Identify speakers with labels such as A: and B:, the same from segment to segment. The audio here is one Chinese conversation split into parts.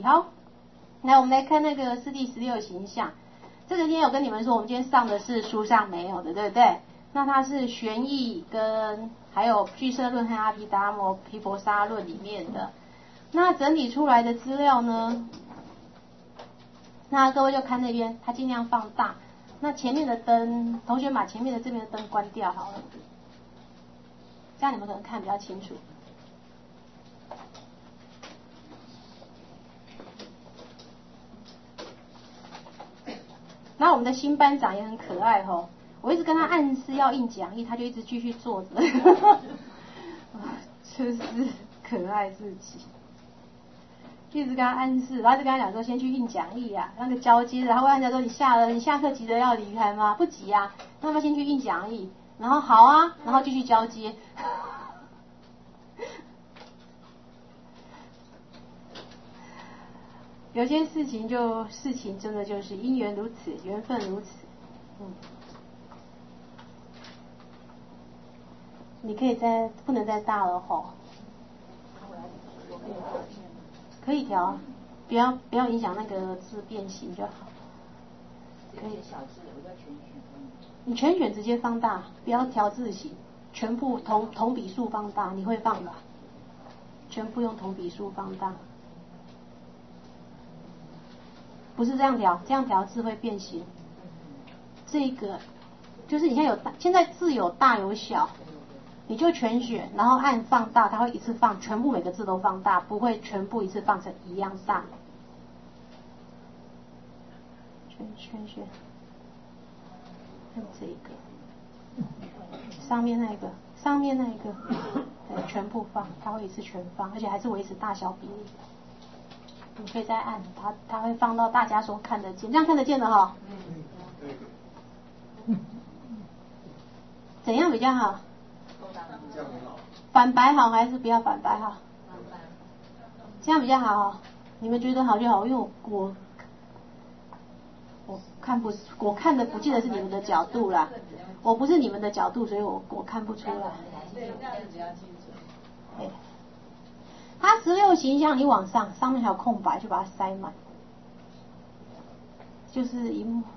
A: 好，来我们来看那个四谛16形象。这个今天有跟你们说，我们今天上的是书上没有的，对不对？那它是玄义跟还有俱舍论和阿毗达摩毗婆沙论里面的。那整理出来的资料呢，那各位就看那边，它尽量放大。那前面的灯，同学把前面的这边的灯关掉好了，这样你们可能看比较清楚。那我们的新班长也很可爱吼，我一直跟他暗示要印讲义，他就一直继续坐着，就是可爱自己。一直跟他暗示，然后就跟他讲说先去印讲义啊，那个交接，然后问他说你下课急着要离开吗？不急啊，那么先去印讲义，然后好啊，然后继续交接。有些事情真的就是因缘如此，缘分如此。你可以不能再大了吼。可以调，不要影响那个字变形就好。可以小字，我叫全选。你全选直接放大，不要调字形，全部同比数放大，你会放吧？全部用同比数放大。不是这样调字会变形。这个就是你现在字有大有小。你就全选，然后按放大，它会一次放全部每个字都放大，不会全部一次放成一样大。全选，看这个，上面那个，对，全部放，它会一次全放，而且还是维持大小比例。你可以再按，它会放到大家所看得见，这样看得见的哈。怎样比较好？反白好还是不要反白好？这样比较好。你们觉得好就好，因为我看的不见得是你们的角度啦，我不是你们的角度，所以我看不出来。对，它16形象，你往上面还有空白，就把它塞满，就是一幕。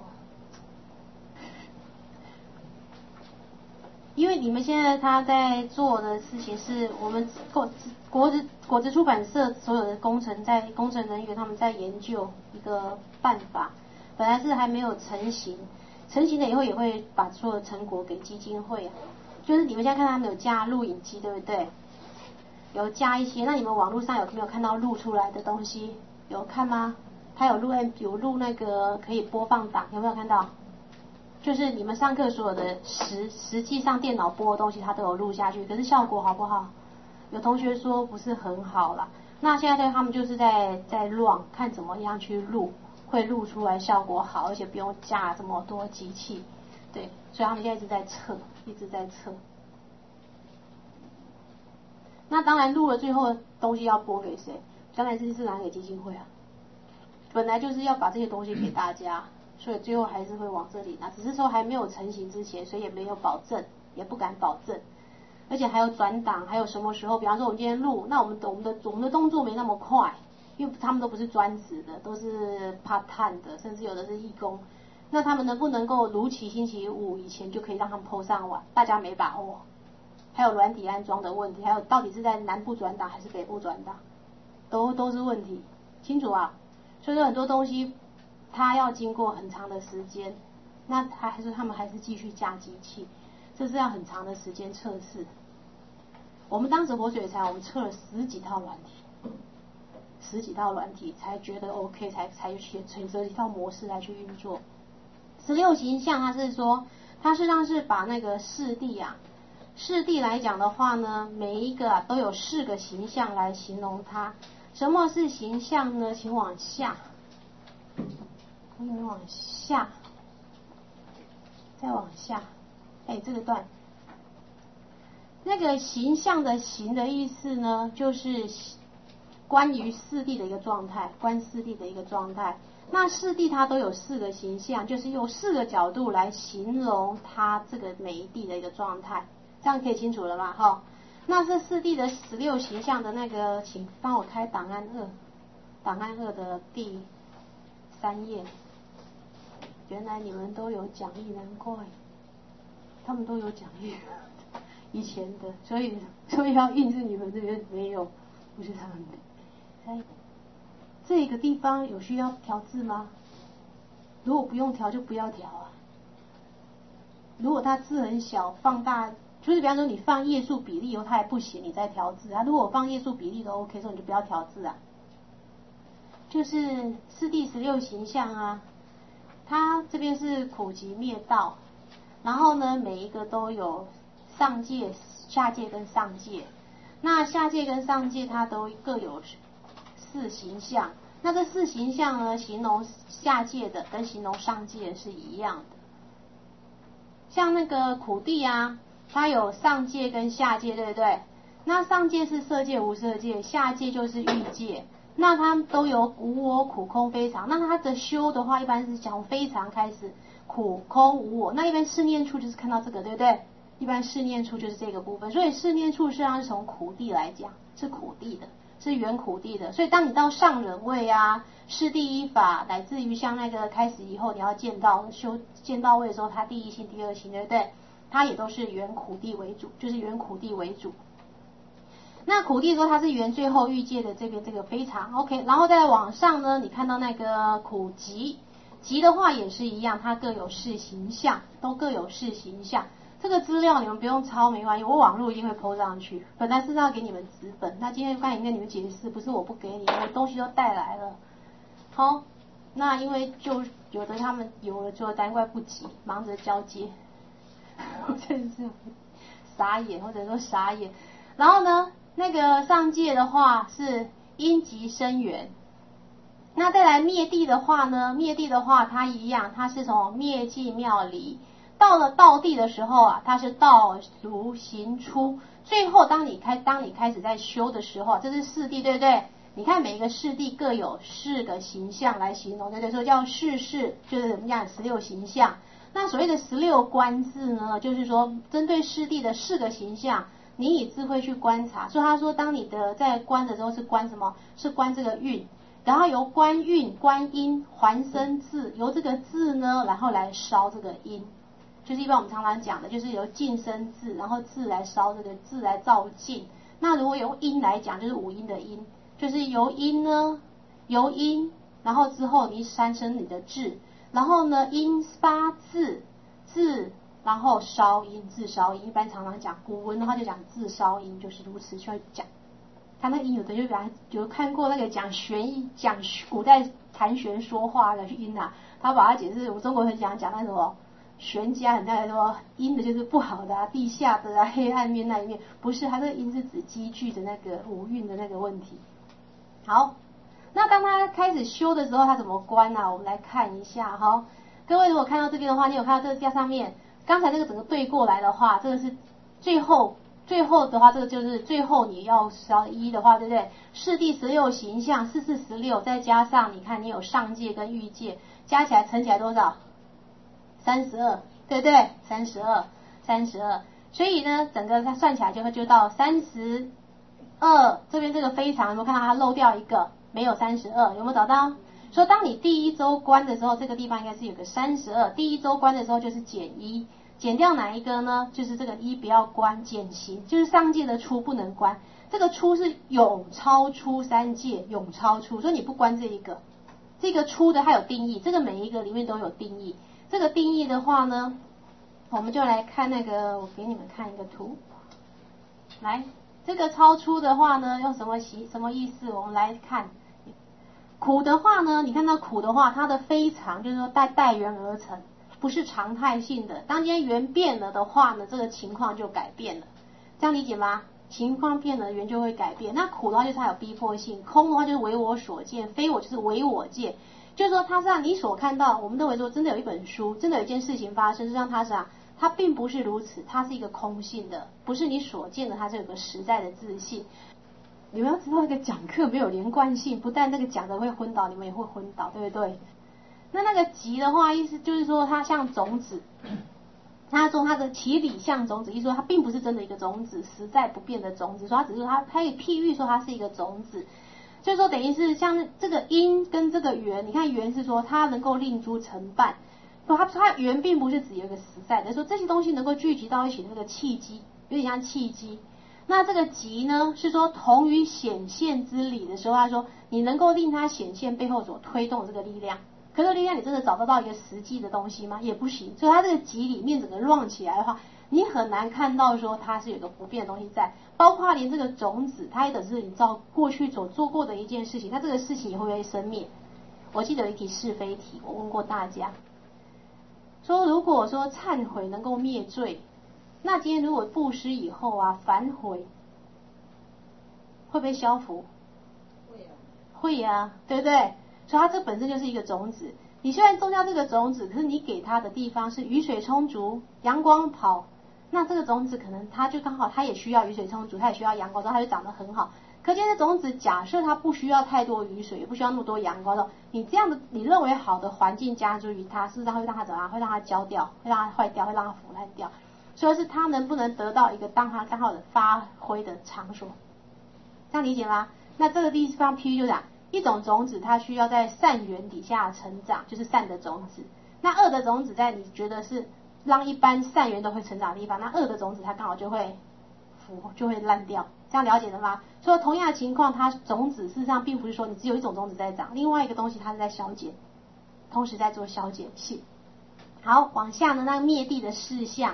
A: 因为你们现在他在做的事情是我们国资出版社所有的工程人员他们在研究一个办法，本来是还没有成型了以后也会把所有的成果给基金会。就是你们现在看他们有加录影机，对不对？有加一些，那你们网络上有没有看到录出来的东西？有看吗？他有录那个可以播放档，有没有看到？就是你们上课所有的实际上电脑播的东西，它都有录下去，可是效果好不好？有同学说不是很好啦。那现在他们就是在乱看怎么样去录，会录出来效果好，而且不用架这么多机器，对，所以他们现在一直在测。那当然录了最后东西要播给谁？当然是拿给基金会啊。本来就是要把这些东西给大家。所以最后还是会往这里拿，只是说还没有成型之前，所以也没有保证，也不敢保证，而且还有转档，还有什么时候，比方说我们今天录，那我们的动作没那么快，因为他们都不是专职的，都是 part time 的，甚至有的是义工，那他们能不能够如期星期五以前就可以让他们 po 上网？大家没把握。还有软体安装的问题，还有到底是在南部转档还是北部转档，都是问题，清楚啊？所以说很多东西。它要经过很长的时间，那他们还是继续架机器，这是要很长的时间测试。我们当时活水材，我们测了十几套软体才觉得 OK， 才选择一套模式来去运作。16形象，它是说，它实际上是把那个四谛来讲的话呢，每一个都有4个形象来形容它。什么是形象呢？请往下。你往下，再往下，这个段，那个形象的形的意思呢，就是关于四谛的一个状态，观四谛的一个状态。那四谛它都有4个形象，就是用4个角度来形容它这个每一谛的一个状态，这样可以清楚了吗？哈，那这四谛的16形象的那个，请帮我开档案2， 档案2的第3页。原来你们都有讲义，难怪他们都有讲义，以前的，所以要印是你们这边没有，不是他们的。这个地方有需要调字吗？如果不用调就不要调啊。如果它字很小，放大，就是比方说你放页数比例以后它还不行，你再调字啊。如果我放页数比例都 OK， 所以你就不要调字啊。就是四谛16形象啊，它这边是苦集灭道，然后呢每一个都有上界、下界跟上界。那下界跟上界它都各有4形象，那这4形象呢，形容下界的跟形容上界是一样的。像那个苦地啊，它有上界跟下界，对不对？那上界是色界无色界，下界就是欲界。那它都有无我、苦、空、非常。那它的修的话，一般是从非常开始，苦、空、无我。那一般试念处就是看到这个，对不对？一般试念处就是这个部分。所以试念处实际上是从苦地来讲，是苦地的，是原苦地的。所以当你到上忍位啊，是第一法，乃至于像那个开始以后，你要见到位的时候，它第一性、第二性，对不对？它也都是原苦地为主，就是原苦地为主。那苦地说它是原最后欲界的这边这个非常 OK， 然后再往上呢，你看到那个苦集，集的话也是一样，它各有4形象，都各有4形象。这个资料你们不用抄没关系，我网络一定会 po 上去。本来是要给你们纸本，那今天刚才跟你们解释，不是我不给你，我东西都带来了。好，那因为就有的他们有了就难怪不急，忙着交接，我真是傻眼，或者说傻眼。然后呢，那个上界的话是因集生缘。那再来灭地的话呢，灭地的话它一样，它是从灭尽妙离。到了道地的时候啊，它是道如行出。最后当你开始在修的时候，这是四谛，对不对？你看每一个四谛各有4个形象来形容，对不对？所以叫世事，就是怎么样16形象。那所谓的16观字呢，就是说针对四谛的4个形象，你以智慧去观察。所以他说，当你的在观的时候是观什么？是观这个韵，然后由观韵、观音还生字，由这个字呢，然后来烧这个音。就是一般我们常常讲的，就是由净生字，然后字来烧这个字来造净。那如果由音来讲，就是五音的音，就是由音呢，由音，然后之后你产生你的字，然后呢音发字，字然后烧音，字烧音。一般常常讲古文的话就讲字烧音，就是如此去讲。他那音有的就比较有看过那个讲玄音，讲古代谈玄说话的音啊，他把它解释，我们中国很讲那什么。玄家很大说阴的就是不好的啊，地下的啊，黑暗面那一面，不是，它这个阴是指积聚的那个五蕴的那个问题。好，那当他开始修的时候，他怎么观啊？我们来看一下哈。各位如果看到这边的话，你有看到这个架上面，刚才那个整个对过来的话，这个是最后的话，这个就是最后你要烧一的话，对不对？四谛16形象，4、4、16，再加上你看你有上界跟欲界，加起来乘起来多少？32，对不对？32，所以呢，整个它算起来就到32。这边这个非常，有没有看到它漏掉一个？没有32，有没有找到？说当你第一周观的时候，这个地方应该是有个32。第一周观的时候就是减1，减掉哪一个呢？就是这个1不要观，减行，就是上界的出不能观。这个出是永超出3界，永超出，所以你不观这一个。这个出的它有定义，这个每一个里面都有定义。这个定义的话呢，我们就来看那个，我给你们看一个图。来，这个超出的话呢，用什么意思？我们来看。苦的话呢，你看到苦的话，它的非常就是说带缘而成，不是常态性的。当今天缘变了的话呢，这个情况就改变了，这样理解吗？情况变了，缘就会改变。那苦的话就是它有逼迫性，空的话就是为我所见，非我就是为我见。就是说它是让你所看到，我们认为说真的有一本书，真的有一件事情发生，实际上它是它并不是如此，它是一个空性的，不是你所见的，它是有个实在的自信。你们要知道，那个讲课没有连贯性，不但那个讲的会昏倒，你们也会昏倒，对不对？那个集的话，意思就是说它像种子，他说它的其理像种子，意思说它并不是真的一个种子，实在不变的种子，说它只是它可以譬喻说它是一个种子。 所以说等于是像这个因跟这个缘，你看缘是说它能够令诸成办，它缘并不是只有一个实在的，说这些东西能够聚集到一起的那个契机，有点像契机。那这个集呢，是说同于显现之理的时候，他说你能够令它显现背后所推动的这个力量。可是力量你真的找得到一个实际的东西吗？也不行。所以它这个集里面整个乱起来的话，你很难看到说它是有个不变的东西在，包括连这个种子，它也只是你照过去所做过的一件事情，那这个事情也会不会生灭？我记得有一题是非题，我问过大家，说如果说忏悔能够灭罪，那今天如果布施以后啊反悔，会不会消福？
B: 会啊，
A: 会啊，对不对？所以它这本身就是一个种子。你虽然种下这个种子，可是你给它的地方是雨水充足、阳光好，那这个种子可能它就刚好它也需要雨水充足，它也需要阳光，它就长得很好。可见这种子假设它不需要太多雨水，也不需要那么多阳光的，你这样的你认为好的环境加诸于它，事实上会让它怎么样？会让它焦掉，会让它坏掉，会让它腐烂掉。所以是它能不能得到一个当它刚好的发挥的场所，这样理解吗？那这个地方譬喻就讲，一种种子它需要在善缘底下成长，就是善的种子。那恶的种子在你觉得是让一般善缘都会成长的地方，那恶的种子它刚好就会腐，就会烂掉。这样了解了吗？所以同样的情况，它种子事实上并不是说你只有一种种子在长，另外一个东西它是在消减，同时在做消减性。好，往下呢，那灭地的事项。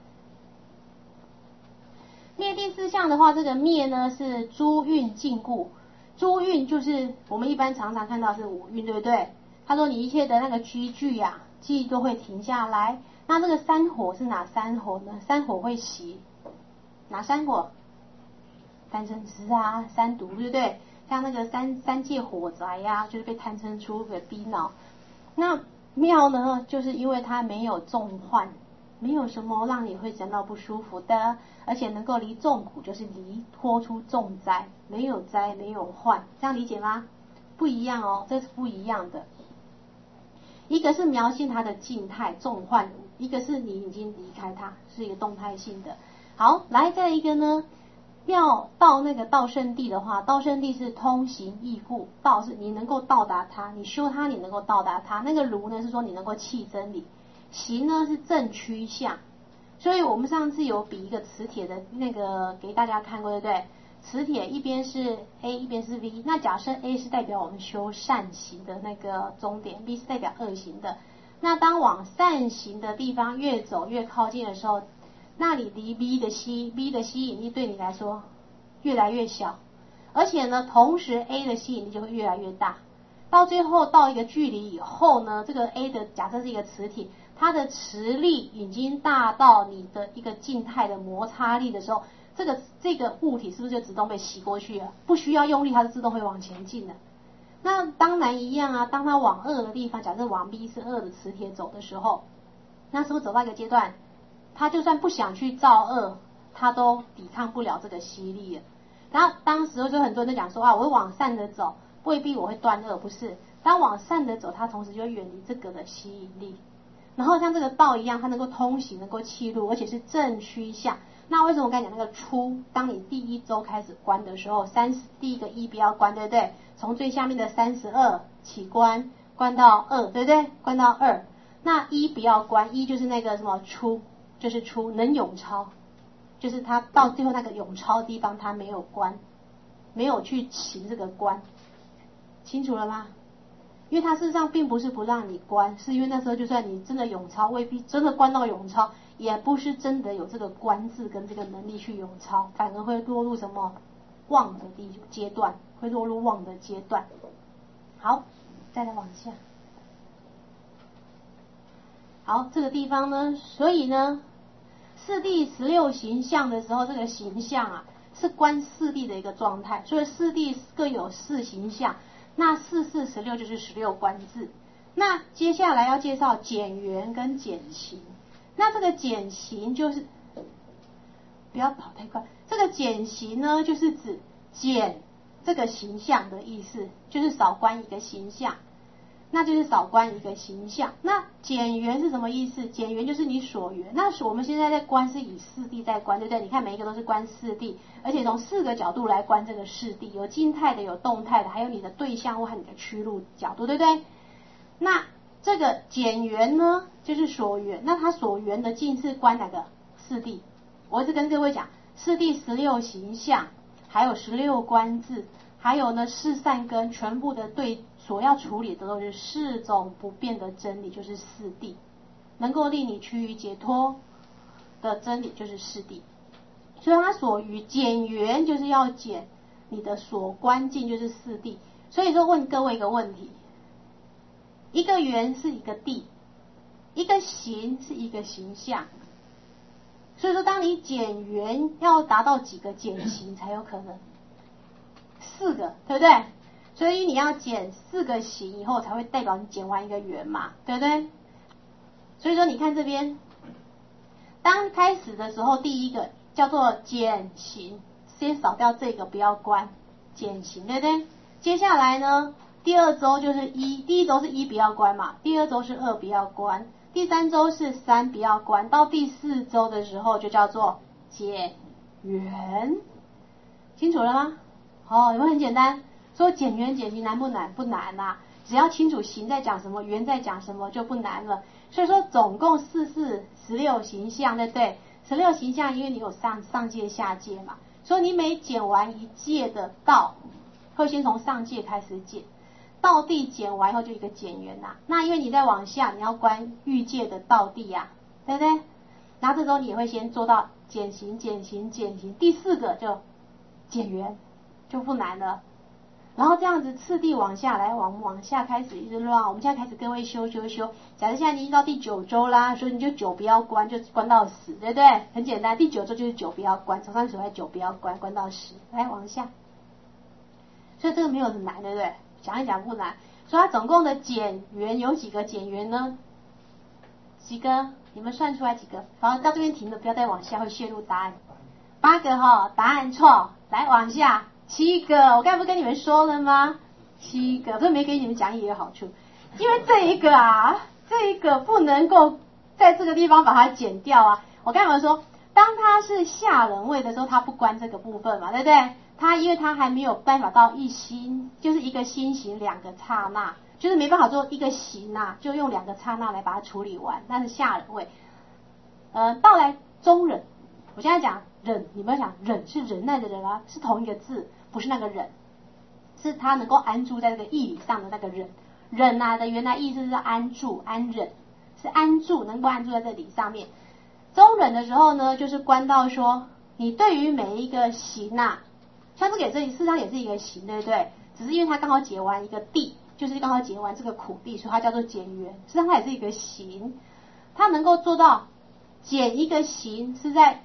A: 灭地四项的话，这个灭呢是诸运禁锢，诸运就是我们一般常常看到是五运，对不对？他说你一切的那个居具啊，记都会停下来。那这个三火是哪三火呢？三火会熄，哪三火？贪嗔痴啊，三毒，对不对？像那个三界火灾呀、就是被贪嗔痴给逼恼。那妙呢，就是因为它没有重患，没有什么让你会感到不舒服的，而且能够离众苦，就是离脱出重灾，没有灾，没有患，这样理解吗？不一样哦，这是不一样的。一个是描写它的静态重患，一个是你已经离开它，是一个动态性的。好，来再一个呢，要到那个道圣地的话，道圣地是通行易故，道是你能够到达它，你修它你能够到达它。那个如呢是说你能够契真理，行呢是正趋向。所以我们上次有比一个磁铁的那个给大家看过，对不对？磁铁一边是 A 一边是 V， 那假设 A 是代表我们修善行的那个终点， B 是代表恶行的。那当往善行的地方越走越靠近的时候，那你离 B 的吸引力对你来说越来越小，而且呢同时 A 的吸引力就会越来越大，到最后到一个距离以后呢，这个 A 的假设是一个磁体，它的磁力已经大到你的一个静态的摩擦力的时候，这个物体是不是就自动被吸过去了？不需要用力，它是自动会往前进的。那当然一样啊，当它往恶的地方，假设往 B 是恶的磁铁走的时候，那是不是走到一个阶段，它就算不想去造恶，它都抵抗不了这个吸力了。然后当时就很多人都讲说啊，我会往善的走，未必我会断恶，不是？当往善的走，它同时就会远离这个的吸引力。然后像这个道一样，它能够通行，能够契入，而且是正趋向。那为什么我刚才讲那个初，当你第一周开始观的时候，30第一个一不要观，对不对？从最下面的32起观，观到2，对不对？观到2，那一不要观，一就是那个什么初，就是初能永超，就是他到最后那个永超的地方，他没有观，没有去行这个观，清楚了吗？因为它事实上并不是不让你观，是因为那时候就算你真的永超，未必真的观到永超，也不是真的有这个观字跟这个能力去永超，反而会落入什么妄的阶段，会落入妄的阶段。好，再来往下。好，这个地方呢，所以呢，四谛16形象的时候，这个形象啊是观四谛的一个状态，所以四谛各有4形象。那4、4、16就是16观字。那接下来要介绍减缘跟减行。那这个减行就是不要跑太快，这个减行呢就是指减这个形象的意思，就是少观一个形象。 那就是少观一个形象。那减缘是什么意思？减缘就是你所缘。那我们现在在观是以四谛在观，对不对？你看每一个都是观四谛，而且从4个角度来观这个四谛，有静态的，有动态的，还有你的对象或和你的趋入角度，对不对？那这个减缘呢，就是所缘。那它所缘的境是观哪个？四谛。我一直跟各位讲，四谛16形象，还有16观智，还有呢4善根，全部的对所要处理的都是4种不变的真理，就是四谛。能够令你趋于解脱的真理就是四谛。所以它所于减缘就是要减你的所观境，就是四谛。所以说问各位一个问题，一个缘是一个谛，一个形是一个形象。所以说当你减缘要达到几个减形才有可能？4个，对不对？所以你要减4个形以后才会代表你减完一个缘嘛，对不对？所以说你看这边，当开始的时候第一个叫做减形，先扫掉这个不要观，减形，对不对？接下来呢，第2周就是1，第1周是1不要观嘛，第2周是2不要观，第3周是3不要观，到第4周的时候就叫做减缘，清楚了吗？有没有很简单？说减缘减形难不难？不难啊，只要清楚形在讲什么，缘在讲什么就不难了。所以说总共16形象，对不对？16形象，因为你有上界下界嘛，所以你每减完一界的道，会先从上界开始减，道地减完以后就一个减缘呐。那因为你再往下，你要观欲界的道地呀，对不对？然后这时候你也会先做到减形，减形，减形，第4个就减缘，就不难了。然后这样子次第往下来，往下开始一直乱。我们现在开始各位修。假设现在你已经到第9周啦，所以你就9不要关，就关到10，对不对？很简单，第9周就是9不要关，从上数来9不要关，关到10，来往下。所以这个没有很难，对不对？讲一讲不难。所以它总共的减缘有几个减缘呢？几个？你们算出来几个？好，到这边停了，不要再往下，会泄露答案。8个哈，答案错。来往下。7个，我刚才不是跟你们说了吗？7个，不是没给你们讲也有好处，因为这一个不能够在这个地方把它减掉啊。我刚才说，当它是下人位的时候，它不关这个部分嘛，对不对？因为它还没有办法到一心，就是一个心行2个刹那，就是没办法做一个行啊，就用2个刹那来把它处理完，那是下人位。到来中忍，我现在讲忍，你们想忍是忍耐的忍啊，是同一个字，不是那个忍，是他能够安住在这个义理上的那个忍。忍啊的原来意思是安住、安忍，是安住，能够安住在这理上面。中忍的时候呢，就是观到说，你对于每一个行啊，像这个事实上也是一个行，对不对？只是因为它刚好解完一个谛，就是刚好解完这个苦谛，所以它叫做减缘。实际上它也是一个行，它能够做到减一个行是在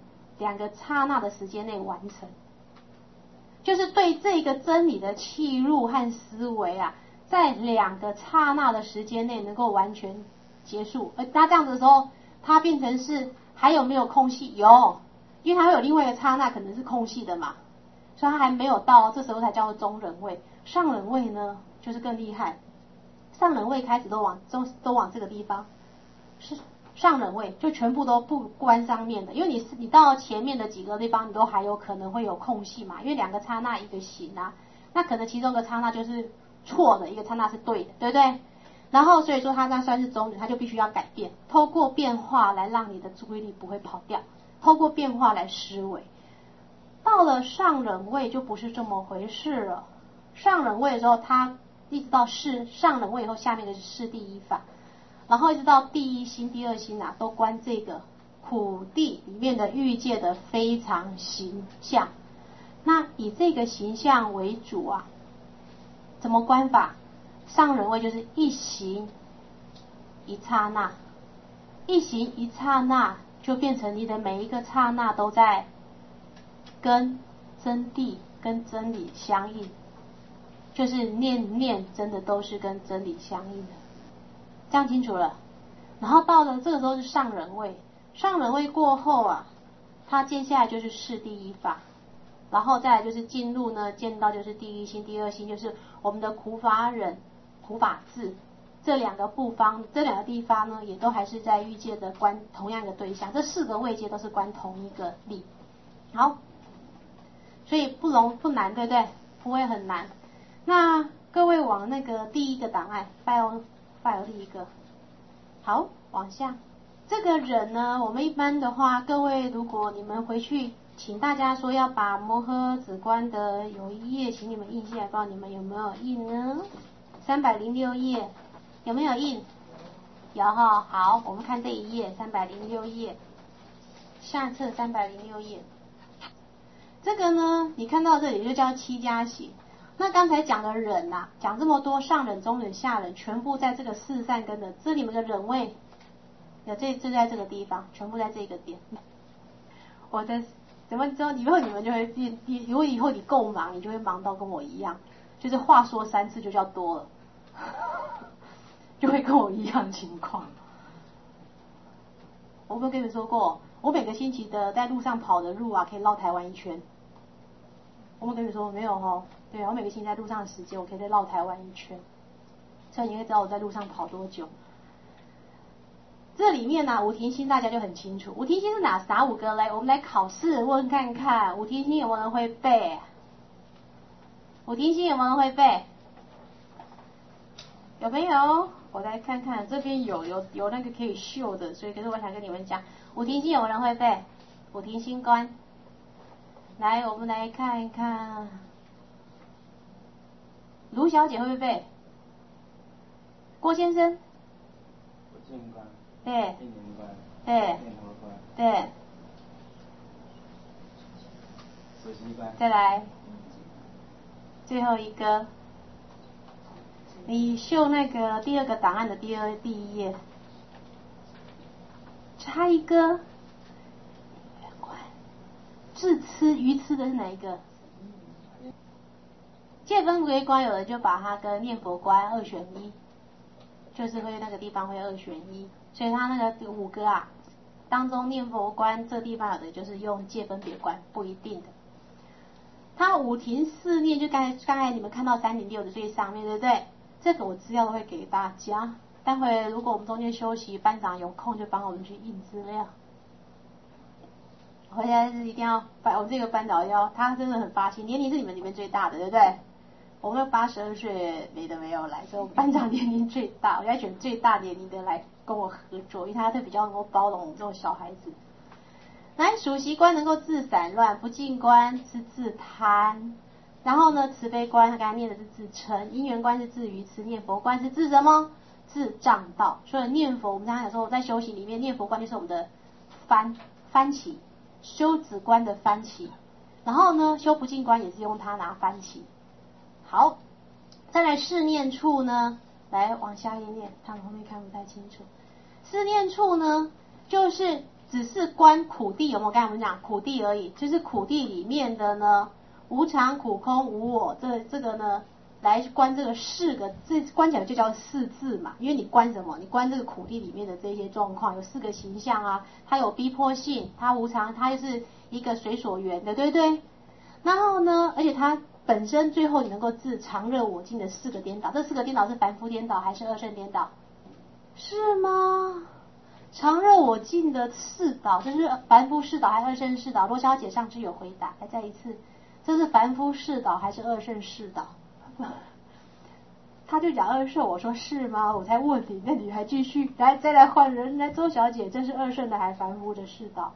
A: 2个刹那的时间内完成，就是对这个真理的契入和思维啊，在2个刹那的时间内能够完全结束。那这样子的时候，它变成是还有没有空隙？有，因为它会有另外一个刹那可能是空隙的嘛，所以它还没有到，这时候才叫做中忍位。上忍位呢，就是更厉害，上忍位开始都往这个地方，是上忍位就全部都不关上面的，因为你到前面的几个地方，你都还有可能会有空隙嘛，因为2个刹那一个行啊，那可能其中一个刹那就是错的，一个刹那是对的，对不对？然后所以说它那算是中忍，它就必须要改变，透过变化来让你的注意力不会跑掉，透过变化来思维。到了上忍位就不是这么回事了，上忍位的时候，它一直到上忍位以后，下面的是四谛依法。然后一直到第1心、第2心啊，都观这个苦谛里面的欲界的非常形象。那以这个形象为主啊，怎么观法？上忍位就是一行一刹那，一行一刹那就变成你的每一个刹那都在跟真谛、跟真理相应，就是念念真的都是跟真理相应的。这样清楚了。然后到了这个时候是上忍位，上忍位过后啊，它接下来就是四谛依法，然后再来就是进入呢，见到就是第1心、第2心，就是我们的苦法忍， 土法制这两个地方呢，也都还是在欲界的观同样一个对象，这4个位阶都是观同一个力。好，所以不难，对不对？不会很难。那各位往那个第一个档案 file 第一个，好，往下。这个人呢，我们一般的话，各位如果你们回去，请大家说要把摩诃止观的有一页，请你们印下来，不知道你们有没有印呢？306页有没有印？有哈，好，我们看这一页，306页，下册306页。这个呢，你看到这里就叫七家行。那刚才讲的忍啊，讲这么多，上忍、中忍、下忍，全部在这个四善根的这里面的忍位，有就在这个地方，全部在这个点。我的怎么之后以后你们就会变，如果以后你够忙，你就会忙到跟我一样，就是话说3次就叫多了，就会跟我一样情况。我有没有跟你们说过，我每个星期的在路上跑的路啊，可以绕台湾1圈。我有没有跟你说没有齁？对，我每个星期在路上的时间，我可以再绕台湾1圈，所以你会知道我在路上跑多久。这里面呢，五停心大家就很清楚，五停心是哪5个嘞？我们来考试问看看，五停心有没有人会背？五停心有没有人会背？有没有？我来看看，这边有那个可以秀的，所以可是我想跟你们讲，五停心有没有人会背？五停心观，来，我们来看一看，卢小姐会不会背？郭先生？
B: 不净观。
A: 对。
B: 应缘观。
A: 对。
B: 念佛观。
A: 对。
B: 舍息观。
A: 再来，最后一个，你秀那个第2个档案的第1页，差一个。智痴愚痴的是哪一个？戒分别观有的就把它跟念佛观2选1，就是会那个地方会2选1，所以它那个5个啊当中念佛观这地方有的就是用戒分别观，不一定的。它五停四念就刚才你们看到3.6的最上面，对不对？这个我资料都会给大家，待会如果我们中间休息，班长有空就帮我们去印资料。我现在是一定要我这个班长他真的很发心，年龄是你们里面最大的，对不对？我们82岁没有来，所以我班长年龄最大，我要选最大年龄的来跟我合作，因为他比较能够包容我们这种小孩子。来，属习观能够治散乱，不净观是治贪，然后呢，慈悲观刚才念的是治嗔，因缘观是治愚痴，念佛观是治什么？治障道。所以念佛，我们刚才有说我在修行里面，念佛观就是我们的翻起。修止观的翻起，然后呢，修不净观也是用它拿翻起。好，再来四念处呢，来往下一念，他们后面看不太清楚。四念处呢，就是只是观苦谛，有没有？刚才我们讲苦谛而已，就是苦谛里面的呢，无常、苦空、无我，这个呢，来观这个4个，这观起来就叫4字嘛，因为你观什么？你观这个苦谛里面的这些状况，有4个形象啊，它有逼迫性，它无常，它又是一个随所缘的，对不对？然后呢，而且它本身最后你能够治常热我净的4个颠倒，这4个颠倒是凡夫颠倒还是二圣颠倒？是吗？常热我净的4倒，这是凡夫4倒还是二圣4倒？罗小姐上次有回答，来再一次，这是凡夫4倒还是二圣4倒？他就讲二圣，我说是吗？我才问你，那你还继续来，再来换人，来周小姐，这是二圣的还是凡夫的4倒？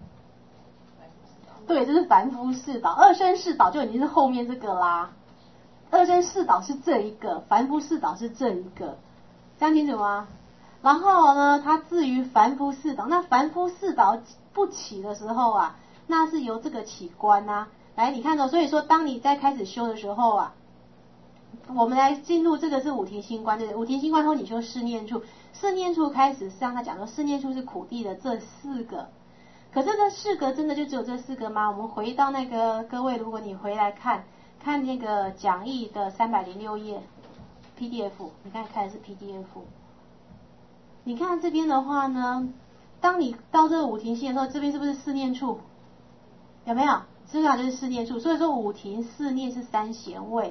A: 对，这是凡夫4倒，二圣4倒就已经是后面这个啦。二圣4倒是这一个，凡夫4倒是这一个，这样清楚吗？然后呢，它至于凡夫4倒，那凡夫4倒不起的时候啊，那是由这个起观啊。来，你看到，所以说当你在开始修的时候啊，我们来进入这个是五停心观，对不对？五停心观后你修四念处，四念处开始是让他讲说四念处是苦谛的这4个，可是这4个真的就只有这4个吗？我们回到那个各位，如果你回来看那个讲义的306页 PDF， 你刚才看的是 PDF， 你看这边的话呢，当你到这个五停心的时候，这边是不是四念处？有没有？这个就是四念处，所以说五停四念是3贤位。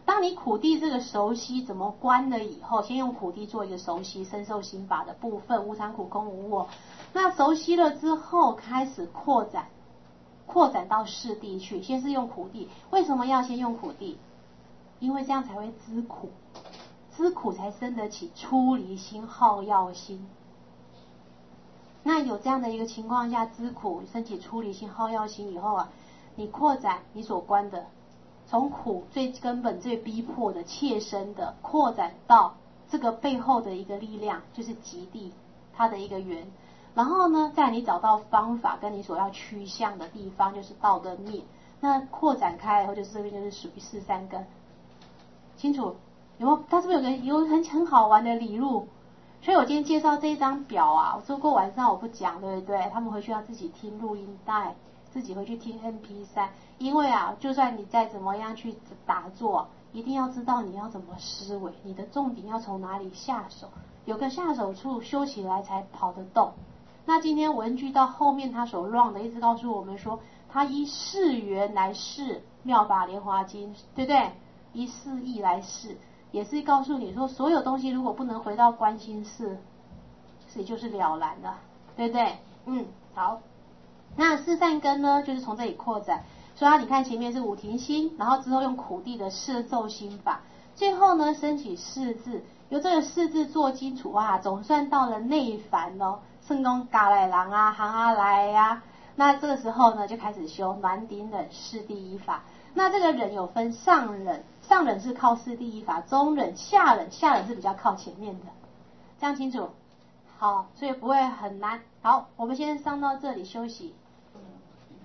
A: 当你苦地这个熟悉怎么观了以后，先用苦地做一个熟悉身受心法的部分，无常苦空无我。那熟悉了之后，开始扩展到四谛去。先是用苦地，为什么要先用苦地？因为这样才会知苦，知苦才生得起出离心、好药心。那有这样的一个情况下，知苦升起出离心、好药心以后啊，你扩展你所观的，从苦最根本、最逼迫的、切身的，扩展到这个背后的一个力量，就是极地它的一个缘。然后呢，在你找到方法跟你所要趋向的地方，就是道的灭。那扩展开以后，就是这边就是属于四三根，清楚？有没有？它是不是有很好玩的理路？所以我今天介绍这一张表啊，我说过晚上我不讲，对不对？他们回去要自己听录音带，自己回去听 MP3。因为啊，就算你再怎么样去打坐，一定要知道你要怎么思维，你的重点要从哪里下手，有个下手处修起来才跑得动。那今天文具到后面他所乱的，一直告诉我们说，他依四缘来示妙法莲华经，对不对？依四义来示，也是告诉你说，所有东西如果不能回到观心事，也就是了然了，对不对？好。那四善根呢，就是从这里扩展。所以你看前面是五停心，然后之后用苦地的摄咒心法，最后呢升起四字，由这个四字做基础啊，总算到了内凡哦，圣公嘎来郎啊，行啊来呀。那这个时候呢，就开始修暖顶忍四第一法。那这个忍有分上忍，上忍是靠四第一法，中忍、下忍，下忍是比较靠前面的，这样清楚？好，所以不会很难。好，我们先上到这里休息。